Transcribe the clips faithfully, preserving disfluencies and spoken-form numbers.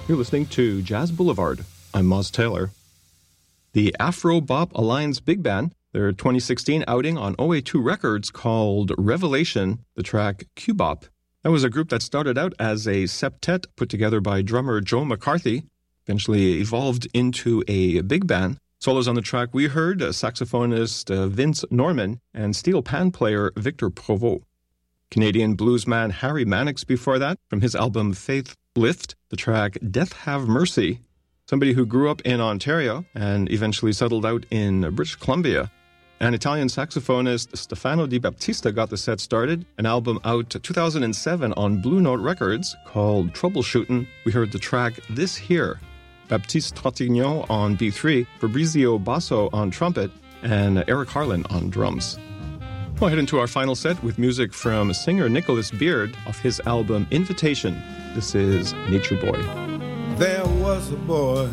You're listening to Jazz Boulevard. I'm Moz Taylor. The Afro Bop Alliance Big Band, their twenty sixteen outing on O A two Records called Revelation, the track Q-Bop. That was a group that started out as a septet put together by drummer Joe McCarthy, eventually evolved into a big band. Solos on the track we heard, uh, saxophonist uh, Vince Norman and steel pan player Victor Provost. Canadian bluesman Harry Mannix before that, from his album Faith Lift, the track Death Have Mercy. Somebody who grew up in Ontario and eventually settled out in British Columbia. An Italian saxophonist Stefano Di Baptista got the set started, an album out two thousand seven on Blue Note Records called Troubleshootin'. We heard the track This Here. Baptiste Trintignant on B three, Fabrizio Basso on trumpet, and Eric Harlan on drums. We'll head into our final set with music from singer Nicholas Beard off his album Invitation. This is Nature Boy. There was a boy,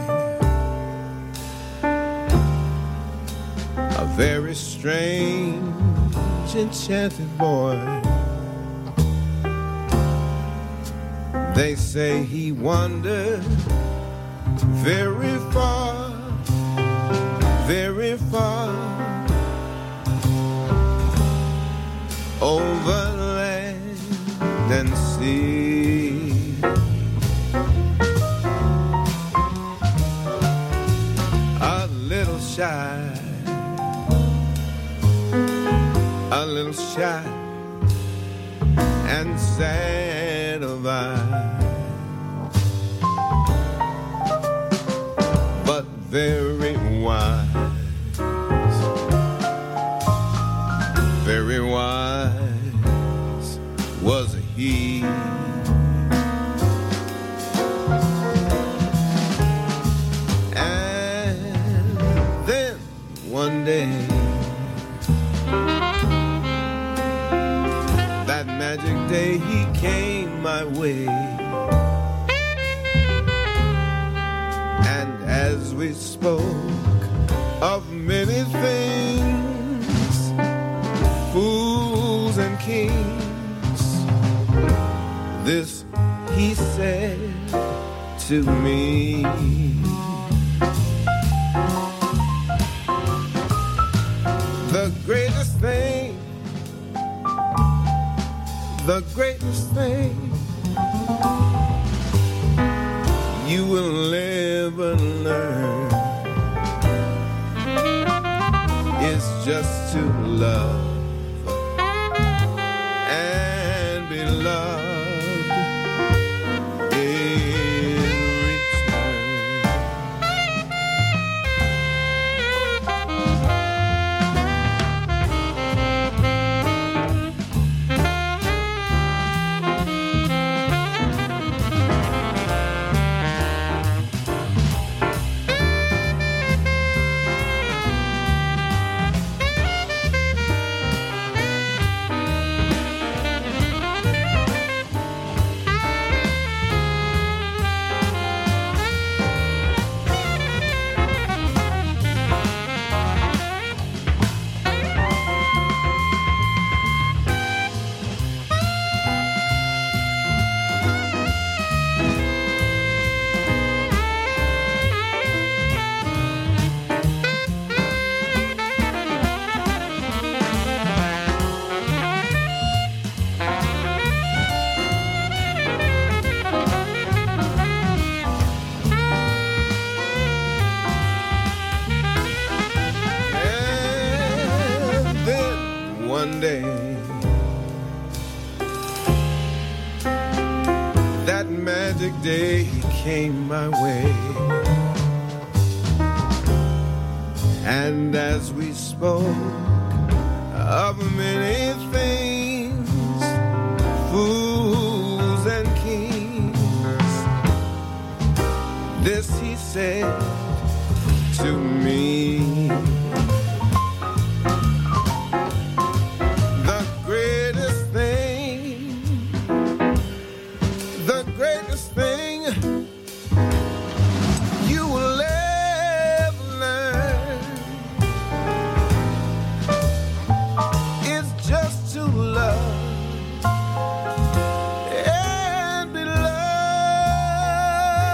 a very strange, enchanted boy. They say he wandered very far, very far, over land and sea. A little shy, a little shy and sad of eye, but very wise, very wise was he. And then one day, that magic day, he came my way. And as we spoke of many things, fools and kings, this he said to me: the greatest thing, the greatest thing you will ever learn is just to love and be loved in return. One day, that magic day came my way, and as we spoke of many things, fools and kings, this he said to me: and be loved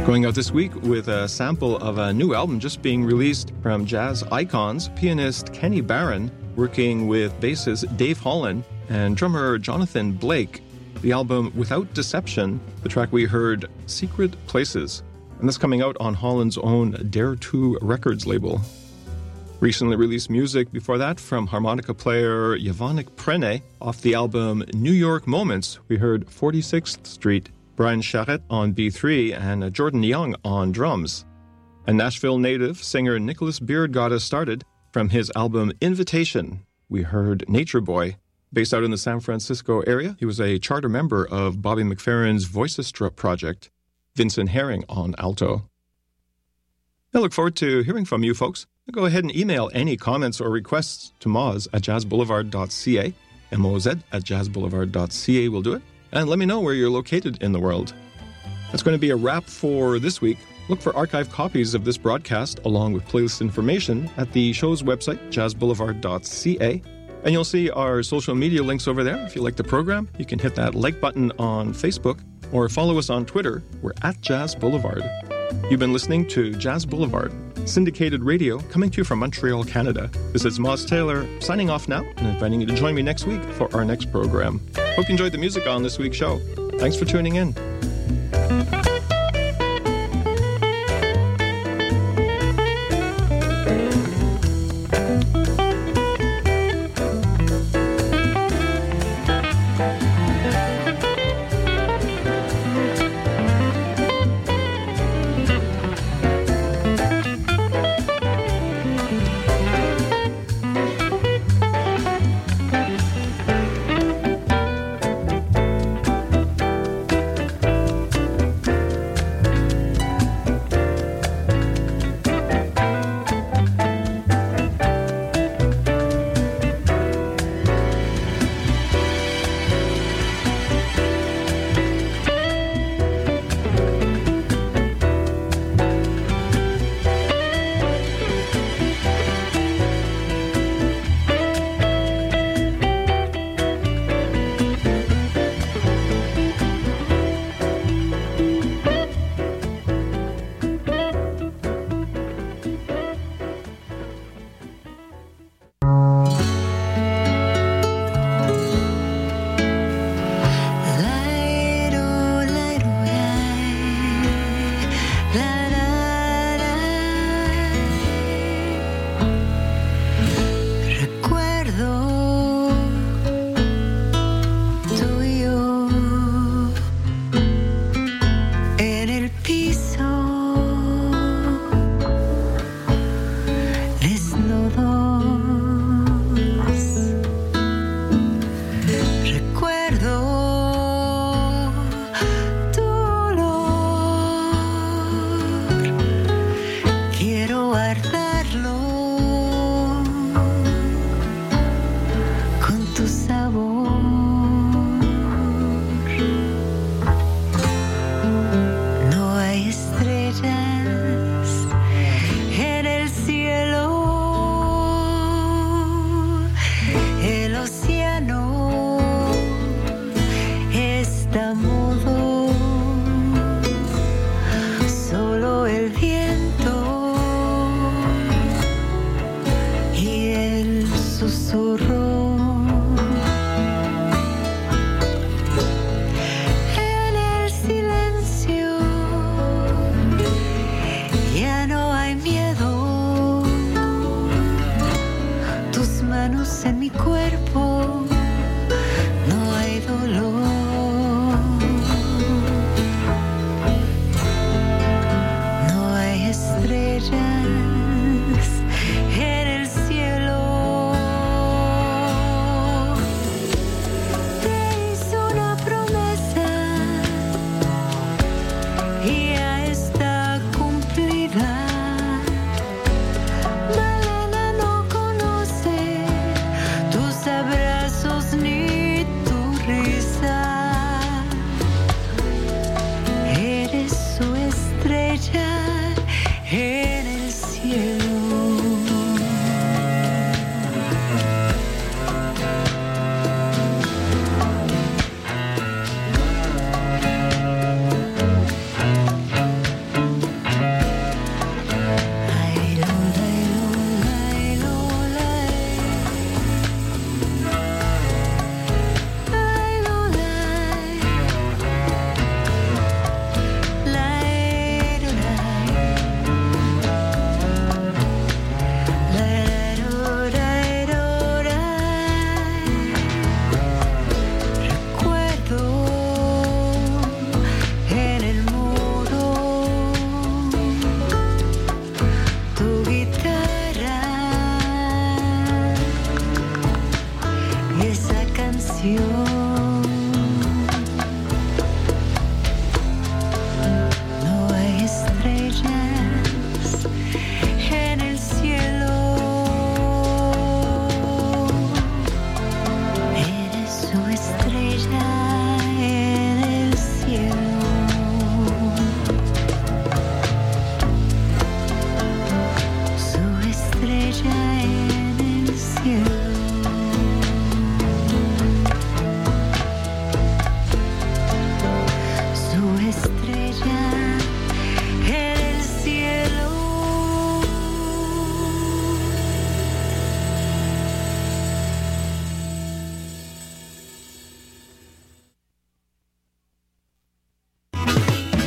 Going out this week with a sample of a new album just being released from jazz icons, pianist Kenny Barron, working with bassist Dave Holland and drummer Jonathan Blake. The album Without Deception, the track we heard, Secret Places, and that's coming out on Holland's own Dare two Records label. Recently released music before that from harmonica player Yvonik Prene off the album New York Moments. We heard forty-sixth Street, Brian Charette on B three, and Jordan Young on drums. A Nashville native, singer Nicholas Beard got us started. From his album Invitation, we heard Nature Boy. Based out in the San Francisco area, he was a charter member of Bobby McFerrin's Voicestra project. Vincent Herring on alto. I look forward to hearing from you folks. Go ahead and email any comments or requests to moz at jazz boulevard dot c a. M O Z at jazz boulevard dot c a will do it. And let me know where you're located in the world. That's going to be a wrap for this week. Look for archived copies of this broadcast along with playlist information at the show's website, jazz boulevard dot c a. And you'll see our social media links over there. If you like the program, you can hit that like button on Facebook or follow us on Twitter. We're at Jazz Boulevard. You've been listening to Jazz Boulevard, syndicated radio coming to you from Montreal, Canada. This is Moz Taylor signing off now and inviting you to join me next week for our next program. Hope you enjoyed the music on this week's show. Thanks for tuning in.